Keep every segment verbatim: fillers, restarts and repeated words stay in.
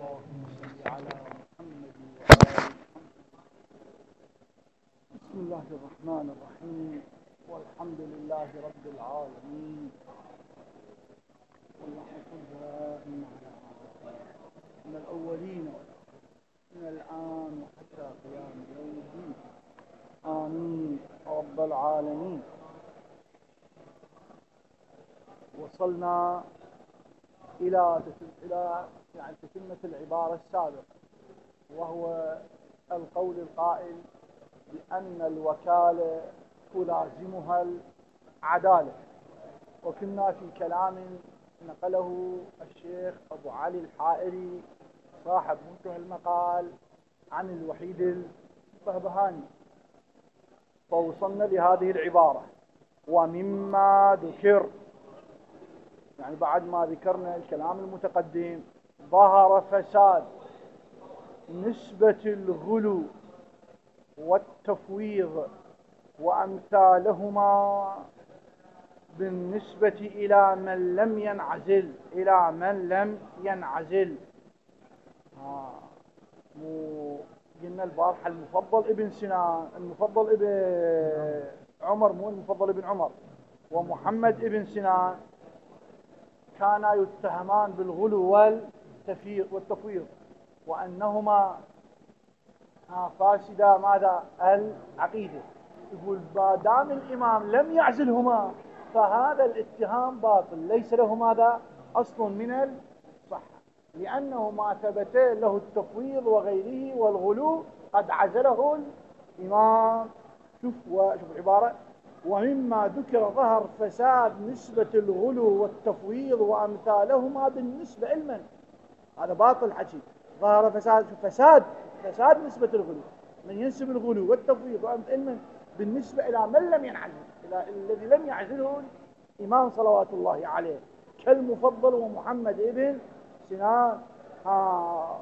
اللهم صل على محمد وآل محمد. بسم الله الرحمن الرحيم، والحمد لله رب العالمين، اللهم صل دائما على من الأولين من الآن وحتى قيام يوم الدين، آمين رب العالمين. وصلنا إلى إلى يعني تتمة العبارة السابقة، وهو القول القائل بأن الوكالة تلازمها العدالة. وكنا في كلام نقله الشيخ أبو علي الحائري صاحب منتهى المقال عن الوحيد البهبهاني، فوصلنا لهذه العبارة: ومما ذكر، يعني بعد ما ذكرنا الكلام المتقدم ظهر فساد نسبة الغلو والتفويض وأمثالهما بالنسبة إلى من لم ينعزل إلى من لم ينعزل آه. مو قلنا البارحة المفضل ابن سنان، المفضل ابن عمر، مو المفضل ابن عمر، ومحمد ابن سنان كانا يتهمان بالغلو والتفويض، وأنهما فاسدا ماذا؟ العقيدة. يقول ما دام الإمام لم يعزلهما فهذا الاتهام باطل، ليس له ماذا؟ أصل من الصحة، لأنه ما ثبت له التفويض وغيره والغلو قد عزله الإمام. شوف وشوف العبارة: ومما ذكر ظهر فساد نسبة الغلو والتفويض وأمثالهما بالنسبة لمن؟ هذا باطل حكي. ظهر فساد فساد فساد نسبة الغلو، من ينسب الغلو والتفويض وأمثال من؟ بالنسبة إلى من لم ينعزل، إلى الذي لم يعزله الإمام صلوات الله عليه، كالمفضل ومحمد ابن سنان. آه.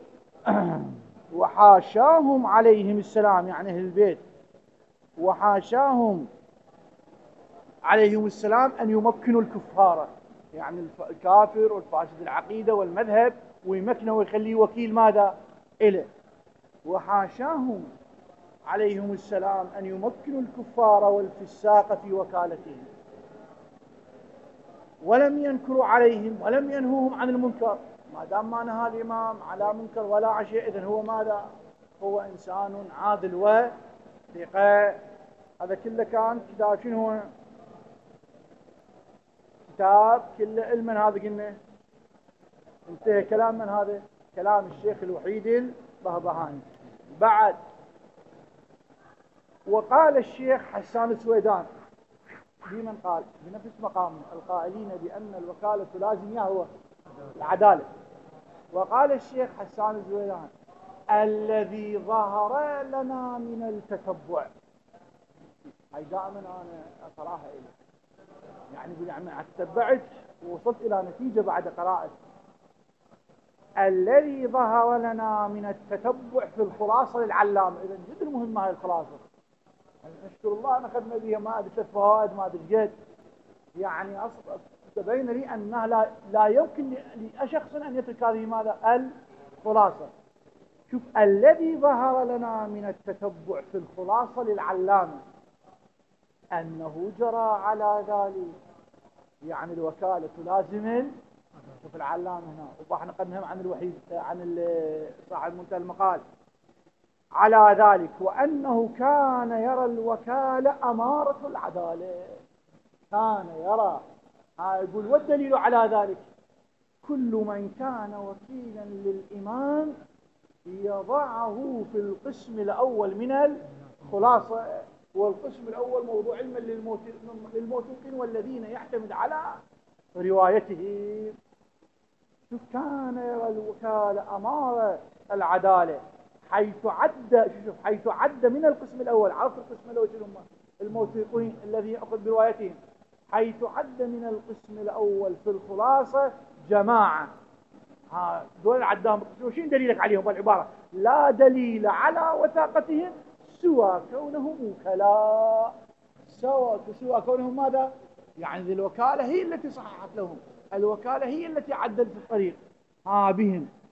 وحاشاهم عليهم السلام، يعني أهل البيت، وحاشاهم عليهم السلام أن يمكنوا الكفار، يعني الكافر والفاسد العقيدة والمذهب، ويمكنه ويخليه وكيل ماذا؟ إله. وحاشاهم عليهم السلام أن يمكنوا الكفار والفساق في وكالتهم، ولم ينكروا عليهم ولم ينهوهم عن المنكر. ما دام ما نهى الإمام على منكر ولا عشيء، إذن هو ماذا؟ هو إنسان عادل وثقة. هذا كله كان كتاب شنو هو؟ كتاب كله علم. هذا قلنا انتهى كلام من هذا؟ كلام الشيخ الوحيد البهبهاني. بعد وقال الشيخ حسان السويدان بمن قال بنفس مقامه القائلين بأن الوكالة لازم هو العدالة. وقال الشيخ حسان السويدان: الذي ظهر لنا من التتبع، هاي دائما أنا أقراها إليه، يعني يعني تتبعت ووصلت إلى نتيجة بعد قراءة. الذي ظهر لنا من التتبع في الخلاصة للعلامة. إذا جدا مهمة هاي الخلاصة، نشكر الله أن أخذنا بها ما أدري ثلاث فوائد ما أدري قد، يعني أصلا تبين لي أنها لا, لا يمكن لشخص أن يترك هذه ماذا؟ الخلاصة. شوف: الذي ظهر لنا من التتبع في الخلاصة للعلامة أنه جرى على ذلك، يعني الوكالة لازم. شوف العلامة هنا، وبحنا قد نهم عن الوحيد عن صاحب منتهى المقال على ذلك، وأنه كان يرى الوكالة أمارة العدالة. كان يرى، يقول والدليل على ذلك: كل من كان وكيلا للإمام يضعه في القسم الأول من الخلاصة. والقسم الأول موضوع علما للموثوقين والذين يعتمد على روايته. شوف: كان يرى الوكالة أمارة العدالة، حيث عد شوف حيث عد من القسم الأول. عرفت القسم الأول شنو هم؟ الموثوقين الذي يأخذ بروايتهم. حيث عد من القسم الأول في الخلاصة جماعة. ها دول عداهم. وشين دليلك عليهم بالعبارة؟ لا دليل على وثاقتهم سوى كونهم وكلاء. سوى سوى كونهم ماذا؟ يعني الوكالة هي التي صححت لهم، الوكالة هي التي عدلت الطريق ها بهم.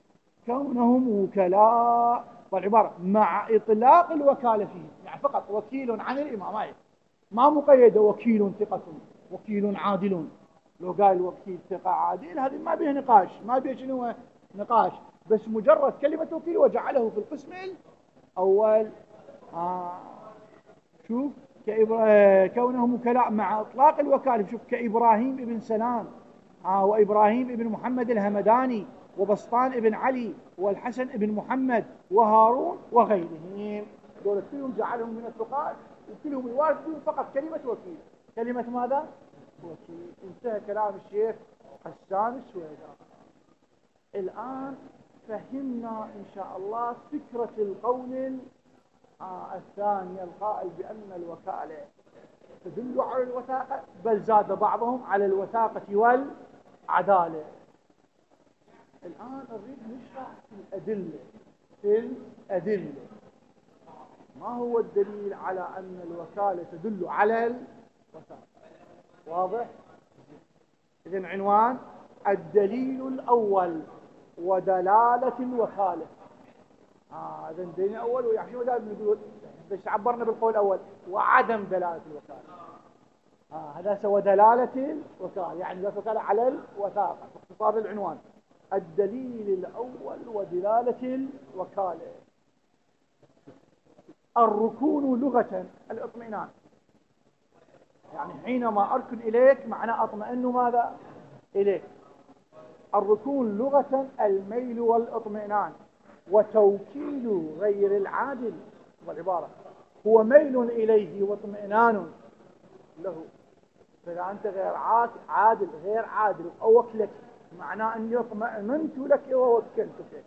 كونهم وكلاء، والعبارة مع إطلاق الوكالة فيه، يعني فقط وكيل عن الإمام، ما مقيدة وكيل ثقة وكيل عادل. لو قال وكيل ثقة عادل هذه ما بيه نقاش، ما بيه شنو نقاش، بس مجرد كلمة وكيل وجعله في القسم الأول. آه شوف كإبرا... كونهم وكلاء مع إطلاق الوكالة، شوف كإبراهيم ابن سلام آه وإبراهيم ابن محمد الهمداني وبسطان ابن علي والحسن ابن محمد وهارون وغيرهم، دول كلهم جعلهم من الثقات وكلهم يواجدون فقط كلمة وكيل. كلمة ماذا؟ وكيل. انتهى كلام الشيخ حسان السويدان. الآن فهمنا إن شاء الله فكرة القول آه الثاني القائل بأن الوكالة تدل على الوثاقة، بل زاد بعضهم على الوثاقة والعدالة. الآن نريد نشرح في الأدلة. في الأدلة ما هو الدليل على أن الوكالة تدل على الوثاقة؟ واضح؟ إذن عنوان الدليل الأول ودلالة الوكالة. آه إذن الدليل الأول ويعني شو دائما نقول بس عبرنا بالقول الأول وعدم دلالة الوكالة. آه هذا سوى دلالة الوكالة، يعني دلالة الوكالة على الوثاقة. باختصار العنوان الدليل الأول ودلالة الوكالة. الركون لغة الاطمئنان، يعني حينما أركن إليك معناه أطمئن ماذا؟ إليك. الركون لغة الميل والاطمئنان، وتوكيل غير العادل، والعبارة هو ميل إليه واطمئنان له. فإذا أنت غير عادل غير عادل أوكلك معناه أني اطمئننت لك ووكلتك.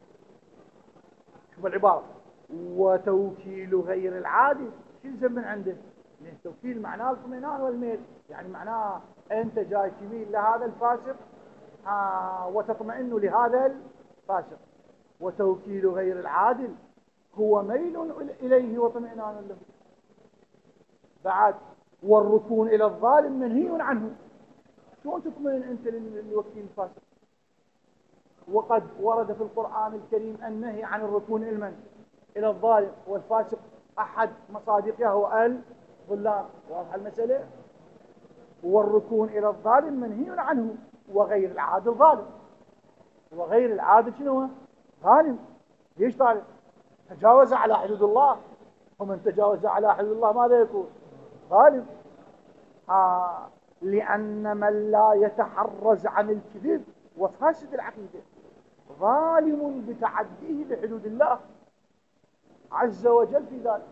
شوف العبارة وتوكيل غير العادل، شو يلزم من عنده؟ يعني التوكيل معناه الاطمئنان والميل، يعني معناه أنت جاي تميل لهذا الفاسق آه وتطمئن لهذا الفاسق. وتوكيل غير العادل هو ميل إليه واطمئنان له. بعد والركون إلى الظالم منهي عنه. شلون تطمئن أنت للوكيل الفاسق؟ وقد ورد في القرآن الكريم النهي عن الركون المن إلى الظالم، والفاسق أحد مصادقه هو الظلام. واضح المسألة؟ والركون إلى الظالم منهي عنه، وغير العادل ظالم. وغير العادل شنو؟ ظالم. ليش ظالم؟ تجاوز على حدود الله، ومن تجاوز على حدود الله ماذا يكون؟ ظالم. آه لأن من لا يتحرز عن الكذب وفاسد العقيدة ظالم بتعديه لحدود الله عز وجل في ذلك.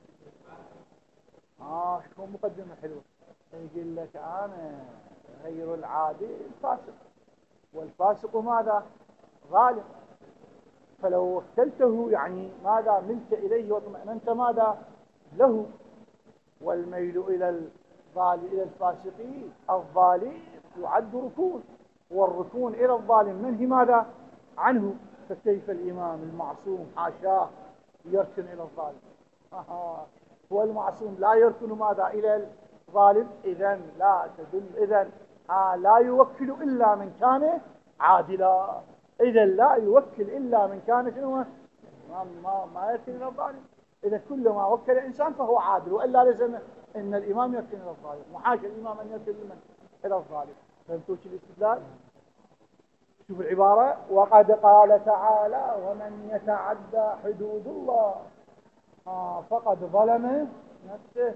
آه شو مقدمة حلوة. يقول لك أنا غير العادل فاسق، والفاسق ماذا؟ ظالم. فلو وكلته يعني ماذا؟ ملت إليه واطمئننت ماذا؟ له. والميل إلى الظالم إلى الفاسقين الظالم يعد ركون، والركون إلى الظالم منهي ماذا؟ عنه. فكيف الإمام المعصوم حاشاه يركن إلى الظالم؟ آه. هو المعصوم لا يركن ماذا؟ إلى الظالم. إذن لا تدل، إذن آه لا يوكل إلا من كان عادلا. إذا لا يوكل إلا من كان شنو؟ ما, ما, ما يركن إلى الظالم. إذا كل ما وكل إنسان فهو عادل، وإلا لازم إن الإمام يركن إلى الظالم، وحاشا الإمام أن يركن إلى الظالم. فهمتوا شو الاستدلال؟ شوف العبارة وقد قال تعالى ومن يتعدى حدود الله آه فقد ظلم نفسه.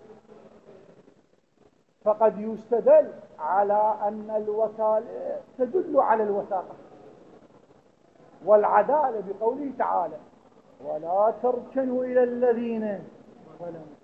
فقد يستدل على أن الوكالة تدل على الوثاقة والعدالة بقوله تعالى ولا تركنوا إلى الذين ظلموا.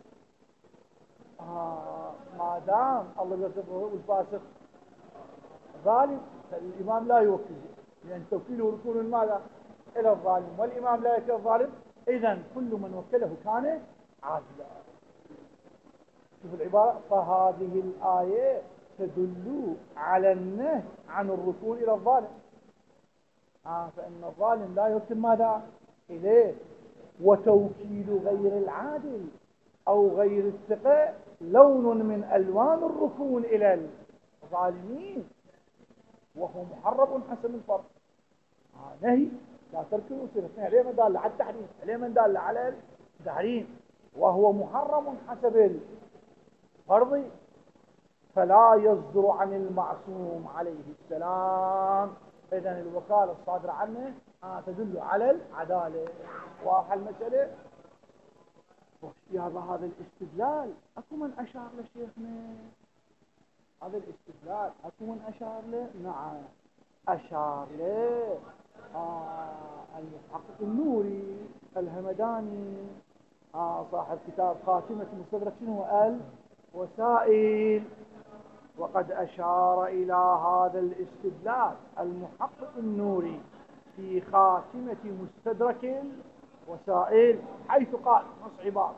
آه ما دام الله يوصفه الفاسق ظالم فالإمام لا يوكله، لأن توكيله ركون ماذا؟ إلى الظالم، والإمام لا يوكل الظالم. إذن كل من وكله كان عادلا. شوف العبارة فهذه الآية تدل على النهي عن الركون إلى الظالم. آه فإن الظالم لا يوكل ماذا؟ إليه. وتوكيل غير العادل أو غير الثقة لون من ألوان الركون إلى الظالمين، وهو محرم حسب الفرق. آه نهي لا تركنوا يصير اثنين، عليه من دال على التحريم، عليه من دال على التحريم، وهو محرم حسب الفرض، فلا يصدر عن المعصوم عليه السلام. إذن الوكالة الصادرة عنه آه تدل على العدالة. واضحة المسألة؟ يا هذا الاستدلال أكو من أشار لشيخنا، هذا الاستدلال أكو من أشار له؟ نعم أشار له آه المحقق النوري الهمداني، آه صاحب كتاب خاتمة المستدرك شنو قال؟ وسائل. وقد أشار إلى هذا الاستدلال المحقق النوري في خاتمة مستدرك الوسائل، حيث قال نص عبارة: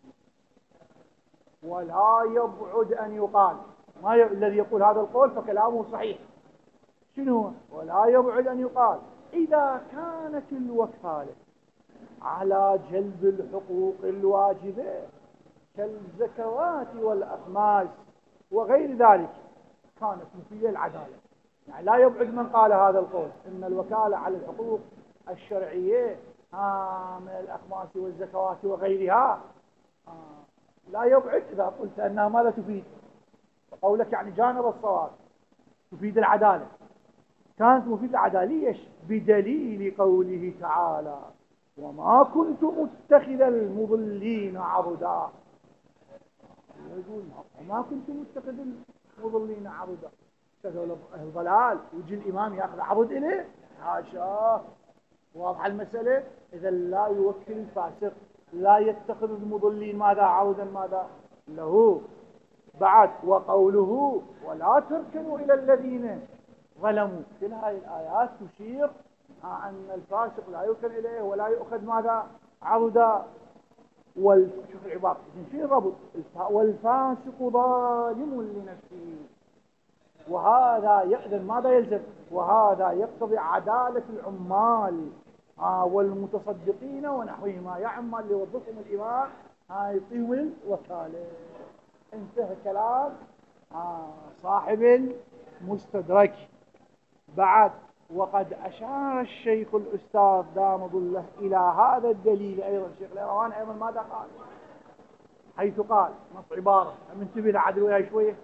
ولا يبعد أن يقال، ما ي... الذي يقول هذا القول فكلامه صحيح. شنو؟ ولا يبعد أن يقال إذا كانت الوكالة على جلب الحقوق الواجبة كالزكوات والأخماس وغير ذلك كانت مفيدة العدالة. يعني لا يبعد من قال هذا القول إن الوكالة على الحقوق الشرعية آه من الأخماس والزكوات وغيرها آه لا يبعد إذا قلت أنها ماذا تفيد، قولك يعني جانب الصواب، تفيد العدالة، كانت مفيدة العدالة. ليش؟ بدليل قوله تعالى: وما كنت متخذ المضلين عضدا. يقول وما كنت متخذ المضلين عضدا، هذول الضلال ويجي الإمام يأخذ عضد إليه؟ حاشا. واضحة المسألة؟ إذا لا يوكل الفاسق، لا يتخذ المضلين ماذا عودا ماذا له. بعد وقوله ولا تركنوا إلى الذين ظلموا، كل هذه الآيات تشير أن الفاسق لا يركن إليه ولا يؤخذ ماذا عودا. شوف العبارة شنو الربط؟ والفاسق ظالم لنفسه، وهذا يأذن ماذا يلزم؟ وهذا يقتضي عدالة العمال آه والمتصدقين ونحوهما، يا عمال اللي يوظفهم الإمام آه يعطيهم الوكالة. انتهى كلام آه صاحب المستدرك. بعد وقد أشار الشيخ الأستاذ دام ظله إلى هذا الدليل أيضا. الشيخ الإيروان أيضا ماذا قال؟ حيث قال نص عبارة منتبه لعدل وياي شوية: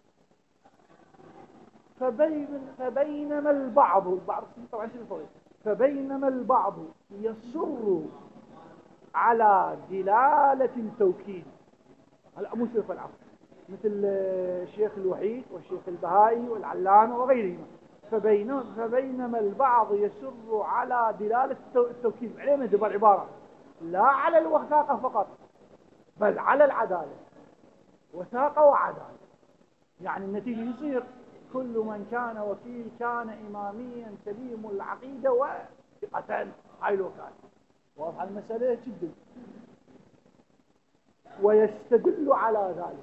فبين فبينما البعض البعض طبعا شنو فبينما البعض يصر على دلالة التوكيد، هلا مو شيخ العفو مثل الشيخ الوحيد والشيخ البهائي والعلامة وغيرهما، فبين فبينما البعض يصر على دلالة التوكيد، عليه من دبر عبارة لا على الوثاقة فقط بل على العدالة، وثاقة وعدالة. يعني النتيجة يصير كل من كان وكيل كان إماميا سليم العقيدة وثقة، هاي الوكالة. واضحة المسألة جدا. ويستدل على ذلك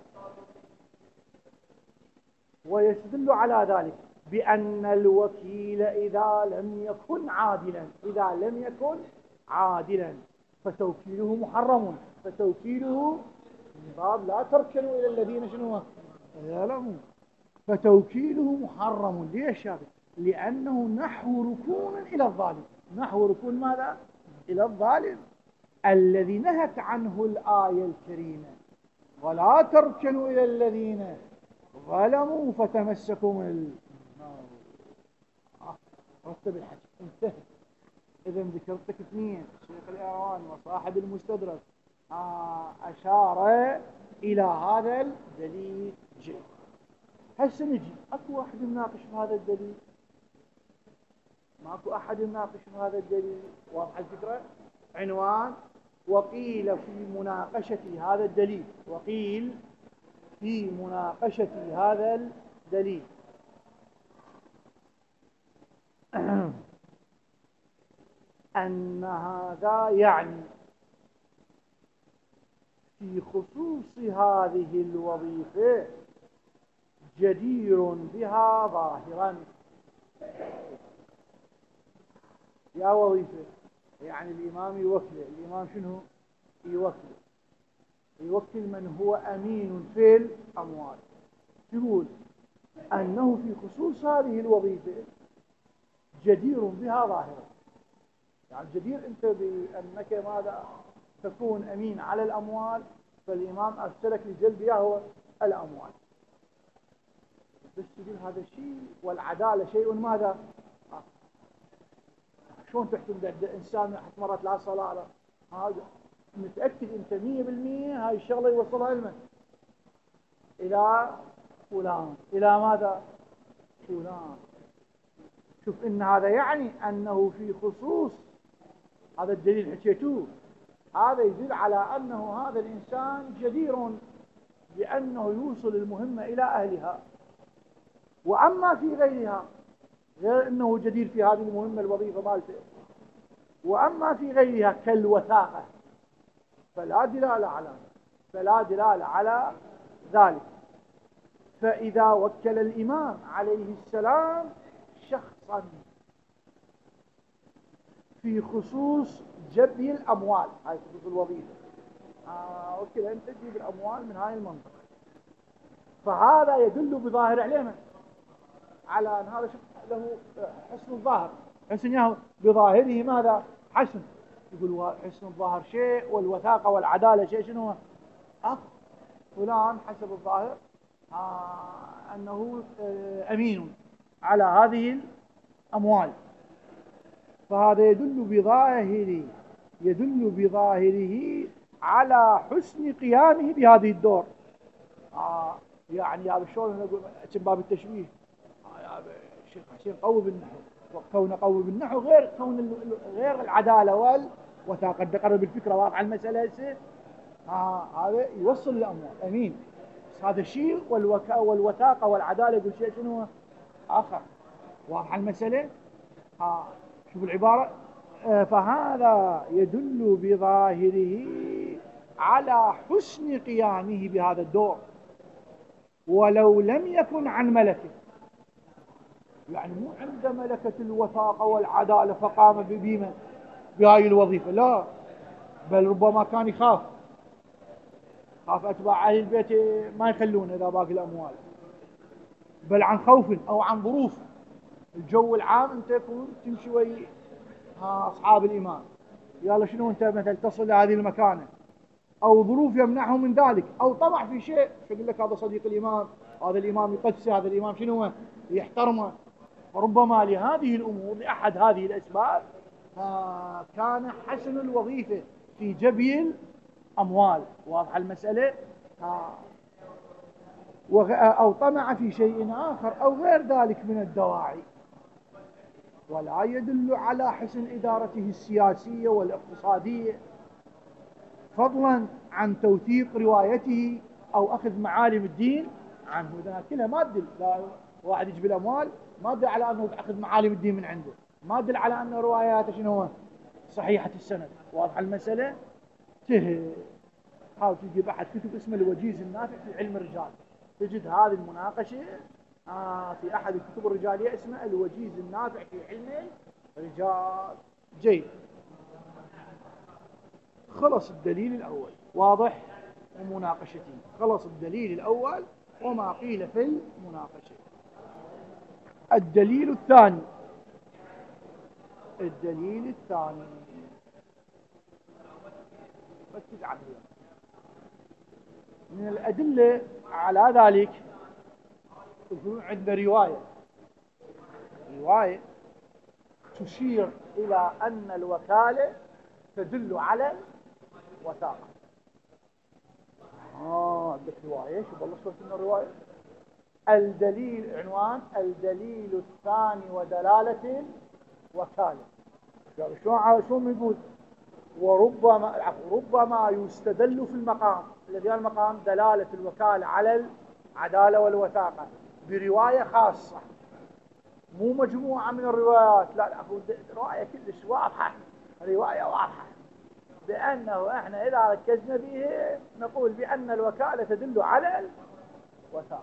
ويستدل على ذلك بأن الوكيل إذا لم يكن عادلا إذا لم يكن عادلا فتوكيله محرم، فتوكيله من باب لا تركنوا إلى الذين شنو يعلمون، فتوكيله محرم. ليش هذا؟ لأنه نحو ركون إلى الظالم. نحو ركون ماذا؟ إلى الظالم الذي نهت عنه الآية الكريمة: ولا تركنوا إلى الذين ظلموا فتمسكوا النار. رتب الحديث انتهى. إذا ذكرتك اثنين، الشيخ الإيروان وصاحب المستدرك آه أشار إلى هذا الدليل. جيد، هسه نجي اكو واحد يناقش هذا الدليل؟ ماكو احد يناقش هذا الدليل. واضحه الفكره؟ عنوان: وقيل في مناقشه هذا الدليل وقيل في مناقشه هذا الدليل ان هذا يعني في خصوص هذه الوظيفه جدير بها ظاهرا. يا وظيفة يعني الإمام يوكل، الإمام شنو يوكل؟ يوكل من هو أمين في الأموال. يقول أنه في خصوص هذه الوظيفة جدير بها ظاهرا، يعني جدير أنت بأنك ماذا تكون أمين على الأموال، فالإمام أرسلك لجلبها هو الأموال. بس تقول هذا شيء، والعدالة شيء ماذا؟ آه. شلون تحكم ده إنسان مرت لا صلاة لا هذا؟ متأكد أنت مية بالمية هاي الشغلة يوصلها لمن؟ إلى فلان. إلى ماذا؟ فلان. شوف إن هذا يعني أنه في خصوص هذا الدليل حكيتوه، هذا يدل على أنه هذا الإنسان جدير بأنه يوصل المهمة إلى أهلها. وأما في غيرها، غير أنه جدير في هذه المهمة الوظيفة مالته، وأما في غيرها كالوثاقة فلا دلالة على فلا دلالة على ذلك. فإذا وكل الإمام عليه السلام شخصا في خصوص جبي الأموال، هاي خصوص الوظيفة، آه وكذا أنت تجيب الأموال من هاي المنطقة، فهذا يدل بظاهر عليه على أن هذا شخص له حسن الظاهر. حسن ياهو بظاهره ماذا؟ حسن. يقول حسن الظاهر شيء والوثاقة والعدالة شيء. شنو هو؟ أخ فلان حسب الظاهر آه أنه آه أمين على هذه الأموال، فهذا يدل بظاهره يدل بظاهره على حسن قيامه بهذه الدور. آه يعني يا شلون نقول باب التشبيه، آه يا شيخ حسين قوي بالنحو، وكون قوي بالنحو غير كون غير العداله والوثاقه. قد تقرب الفكره واقع المساله هسه. آه هذا يوصل الاموال امين، بس هذا شيء والوكاء والوثاقه والعداله يقول شيء شنو اخر. واضح المساله؟ آه شوف العباره. آه فهذا يدل بظاهره على حسن قيامه بهذا الدور ولو لم يكن عن ملكه. يعني مو عنده ملكة الوثاقة والعدالة فقام ببيمة بهاي الوظيفة، لا، بل ربما كان يخاف خاف أتباع أهل البيت ما يخلونه إذا باقي الأموال، بل عن خوف أو عن ظروف الجو العام. أنت يكون تمشي ويا أصحاب الإمام، يلا شنو أنت مثلا تصل لهذه المكانة، أو ظروف يمنعه من ذلك، أو طمع في شيء، شو يقول لك هذا صديق الإمام، هذا الإمام يقدسه، هذا الإمام شنو يحترمه. فربما لهذه الأمور لأحد هذه الأسباب كان حسن الوظيفة في جبي الأموال. واضح المسألة؟ أو طمع في شيء آخر أو غير ذلك من الدواعي، ولا يدل على حسن إدارته السياسية والاقتصادية، فضلا عن توثيق روايته أو أخذ معالم الدين عنه. إذا كلها ما تدل، لا واحد يجيب الأموال ما تدل على أنه أخذ معالم الدين من عنده، ما تدل على أن رواياته شنو هو صحيحة السند. واضح المسألة؟ ته حاول تجيب أحد كتب اسمه الوجيز النافع في علم الرجال، تجد هذه المناقشة آه في أحد الكتب الرجالية اسمه الوجيز النافع في علم الرجال. جيد، خلص الدليل الأول واضح ومناقشته، خلص الدليل الأول وما قيل في المناقشة. الدليل الثاني الدليل الثاني ركز عليه. من الأدلة على ذلك يقولون عندنا رواية رواية تشير إلى أن الوكالة تدل على الوثاقة. آه عندك رواية، شو والله شو اسمها الرواية؟ الدليل، عنوان الدليل الثاني ودلالة الوكالة. شو شو يقول؟ وربما ربما يستدل في المقام الذي المقام دلالة الوكالة على العدالة والوثاقة برواية خاصة، مو مجموعة من الروايات، لا لا رواية كلش واضحة، رواية واضحة بأنه احنا إذا ركزنا به نقول بأن الوكالة تدل على الوثاقة،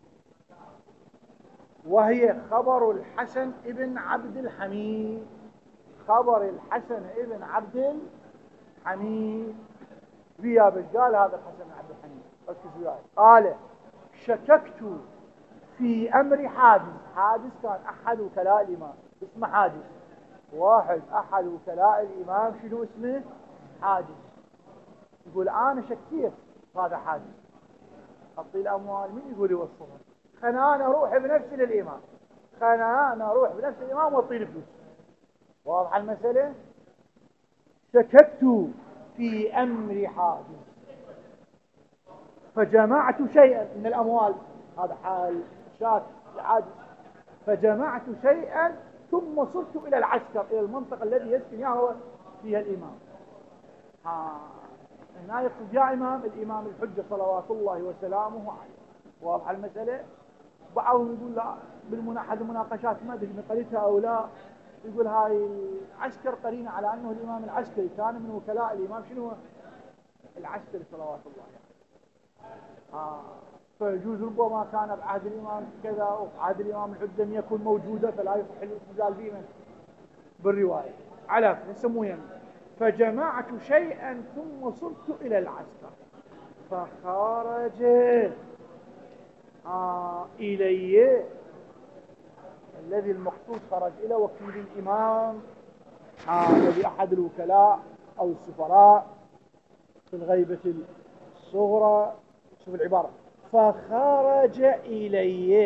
وهي خبر الحسن ابن عبد الحميد. خبر الحسن ابن عبد الحميد بيا بش قال هذا الحسن عبد الحميد، ركز وياي. قال شككت في أمر حادث. حادث كان أحد وكلاء الإمام اسمه حادث، واحد أحد وكلاء الإمام شنو اسمه؟ حاجز. يقول أنا شكيت هذا حاجز، أعطي الأموال، من يقول يوصلها؟ خلنا أنا أروح بنفسي للإمام، خلنا أنا أروح بنفس الإمام وأعطي الفلوس. واضحة المسألة؟ شككت في أمر حاجز فجمعت شيئا من الأموال، هذا حال شاك حاجز، فجمعت شيئا ثم صرت إلى العسكر، إلى المنطقة الذي يسكن هو فيها الإمام. ها هنا يقصد يا إمام الإمام الحجة صلوات الله وسلامه عليه. واضحة المسألة؟ بعضهم يقول لا، بالمناحة المناقشات ما أدري من قريتها أو لا، يقول هاي العسكر قرينة على أنه الإمام العسكري كان من وكلاء الإمام شنو؟ العسكري صلوات الله عليه. آه. فيجوز ربما كان بعهد الإمام كذا وبعهد الإمام الحجة لم يكن موجودة، فلا يصح الاستدلال به بالرواية. على يسموه يعني. فجمعت شيئا ثم صرت إلى العسكر فخرج آه إلي، الذي المقصود خرج إلى وكيل الإمام آه الذي أحد الوكلاء أو السفراء في الغيبة الصغرى. شوف العبارة، فخرج إلي.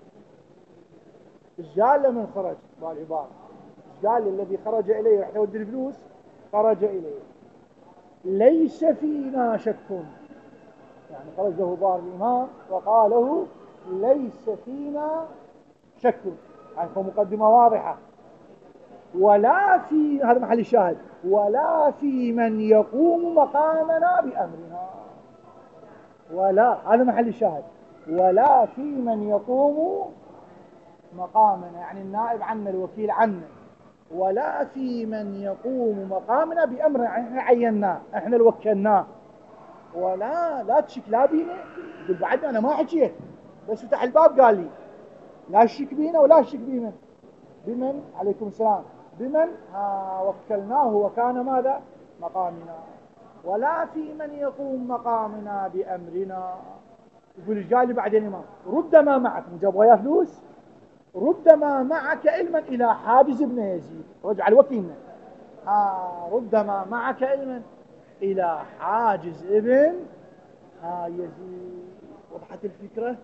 إيش قال من خرج؟ بالعبارة إيش قال الذي خرج إلي راح يودي الفلوس؟ خرج إلي ليس فينا شك، يعني خرج له بار الإمام وقاله ليس فينا شك، يعني مقدمة واضحة. ولا في، هذا محل الشاهد، ولا في من يقوم مقامنا بأمرنا، ولا، هذا محل الشاهد، ولا في من يقوم مقامنا، يعني النائب عنا الوكيل عنا، ولا في من يقوم مقامنا بأمرنا، احنا عيناه، احنا الوكلناه، ولا لا تشك لا بينا. يقول بعد انا ما حكيت، بس فتح الباب قال لي لا تشك بينا ولا تشك بمن بمن عليكم السلام بمن ها وكلناه وكان ماذا مقامنا، ولا في من يقوم مقامنا بأمرنا. يقول ايش قال لي بعد الإمام؟ رد ما معك، مجاب وياه فلوس، رد ما معك علما إلى حاجز ابن يزيد، رجع الوكيلنا، آه رد ما معك علما إلى حاجز ابن آه يزيد. وضحت الفكرة؟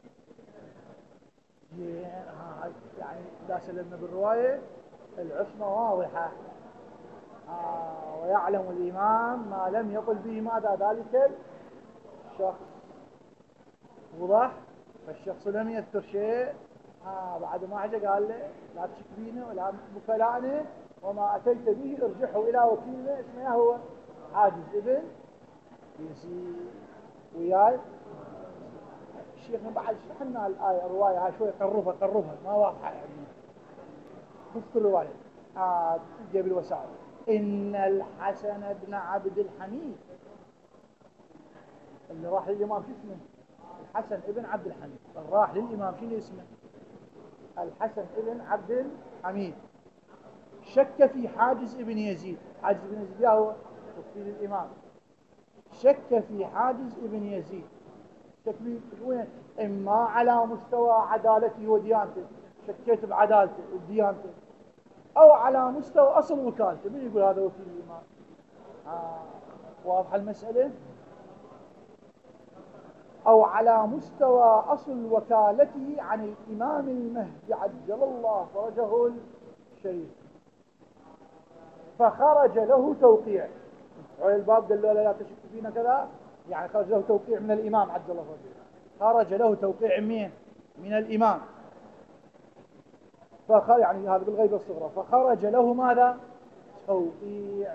يعني إذا سلمنا بالرواية العصمة واضحة، آه ويعلم الإمام ما لم يقل به ماذا ذلك الشخص. وضح؟ فالشخص لم يذكر شيء، آه بعد ما حاجة قال له لا تشك بينا ولا بكلانه، وما أتيت به ارجحه إلى وكيلنا اسمه هو حاجز ابن يزيد. وياي الشيخنا بعد شرحنا الآية الرواية هاي شوي قربها قربها ما واضحة يعني، بس كل رواية آه جيب الوسائل. إن الحسن بن عبد الحميد اللي راح للإمام شو اسمه؟ الحسن ابن عبد الحميد. راح للإمام شنو اسمه؟ الحسن ابن عبد الحميد. شك في حاجز ابن يزيد، حاجز ابن يزيد هو وكيل الإمام، شك في حاجز ابن يزيد. شك وين؟ إما على مستوى عدالته وديانته، شكيت بعدالته وديانته، أو على مستوى أصل وكالته. من يقول هذا وكيل الإمام؟ آه. واضحة المسألة؟ أو على مستوى أصل وكالته عن الإمام المهدي عجل الله فرجه الشريف، فخرج له توقيع. على الباب قال له لا تشك فينا كذا، يعني خرج له توقيع من الإمام عجل الله فرجه، خرج له توقيع مين؟ من الإمام. فخرج يعني هذا بالغيبة الصغرى، فخرج له ماذا؟ توقيع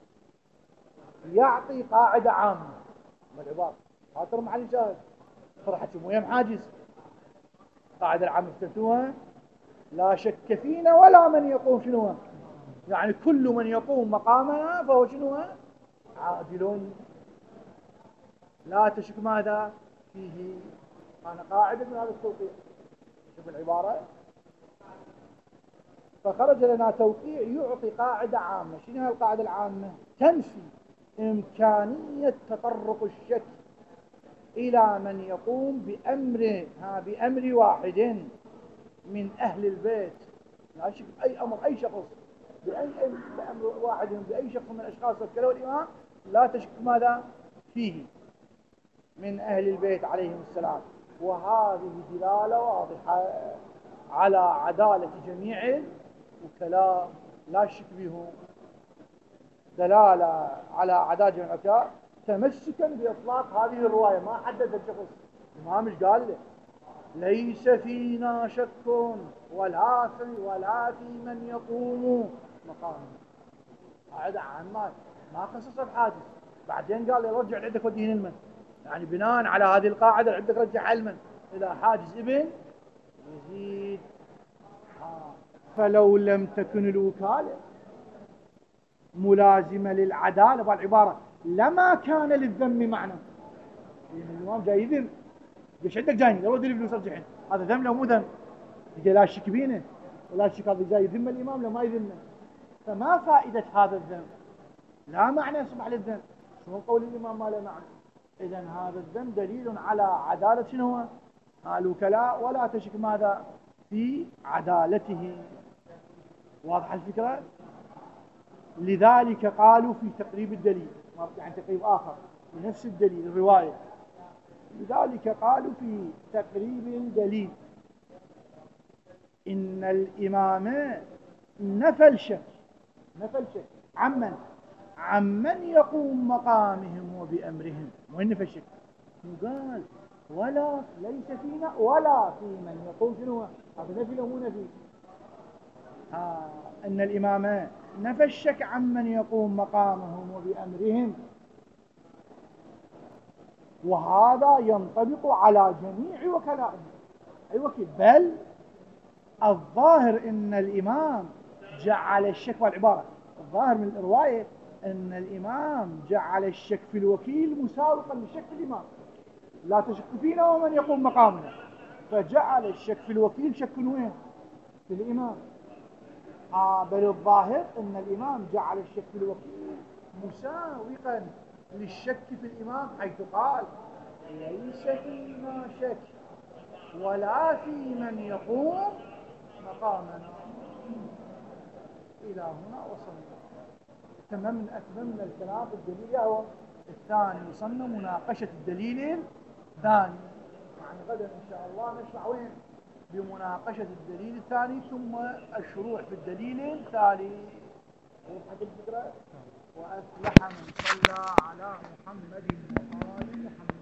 يعطي قاعدة عامة بالعبارة. هذا محل الشاهد، فرحت شو مهم حاجز. قاعدة العامة افتتوها لا شك فينا ولا من يقوم شنو، يعني كل من يقوم مقامنا فهو شنو؟ عادل، لا تشك ماذا فيه. أنا قاعدة من هذا التوقيع. شوف العبارة، فخرج لنا توقيع يعطي قاعدة عامة. شنو هي القاعدة العامة؟ تنفي إمكانية تطرق الشك إلى من يقوم بأمر ها بأمر واحد من أهل البيت، لا شك أي أمر أي شخص بأي بأمر واحد بأي شخص من الأشخاص وكله الإمام لا تشك ماذا فيه من أهل البيت عليهم السلام. وهذه دلالة واضحة على عدالة جميع الوكلاء لا شك بهم، دلالة على عدالة جميع الوكلاء تمسكا بإطلاق هذه الرواية. ما حدد الشخص، الإمام مش قال له ليس فينا شك ولا في ولا في من يقوم مقامه، قاعدة عامة ما خصص الحادث. بعدين قال له رجع عندك وديه لمن، يعني بناء على هذه القاعدة عندك رجع علما إلى حاجز ابن يزيد. آه. فلو لم تكن الوكالة ملازمة للعدالة بالعبارة لما كان للذم معنى. يعني الإمام جاي يذم، ليش عندك جايني لو ادري فلوس رجعين، هذا ذم لو مو ذم؟ يجي لا شك بينه ولا شك هذا جاي يذم الإمام لو ما يذمه. فما فائدة هذا الذم؟ لا معنى يصبح للذم. شنو قول الإمام ما له معنى؟ إذن هذا الذم دليل على عدالة شنو هو الوكلاء، ولا تشك ماذا في عدالته. واضح الفكرة؟ لذلك قالوا في تقريب الدليل، يعني تقريب آخر لنفس الدليل الرواية، لذلك قالوا في تقريب الدليل إن الإمام نفى الشك، نفى الشك عمن عمن يقوم مقامهم وبأمرهم. وين نفى الشك؟ قال ولا ليس فينا ولا في من يقوم شنو هذا نفي لو مو نفي. آه أن الإمام نفى الشك عمن يقوم مقامهم وبأمرهم، وهذا ينطبق على جميع وكلائهم أي وكيل. بل الظاهر أن الإمام جعل الشك، والعبارة الظاهر من الرواية أن الإمام جعل الشك في الوكيل مساوقا للشك في الإمام. لا تشك فينا ومن يقوم مقامنا، فجعل الشك في الوكيل شك وين؟ في الإمام. آه بل الظاهر أن الإمام جعل الشك في الوكيل مساوقا للشك في الإمام، حيث قال ليس فينا شك ولا في من يقوم مقامنا. إلى هنا وصلنا، تممنا أتممنا الكلام في الدليل هو الثاني، وصلنا مناقشة الدليل الثاني. يعني غدا إن شاء الله نشرع وين؟ بمناقشة الدليل الثاني ثم الشروع في الدليل الثالث. وضحت الفكرة؟ وأفلح من صلى على محمد وآل محمد.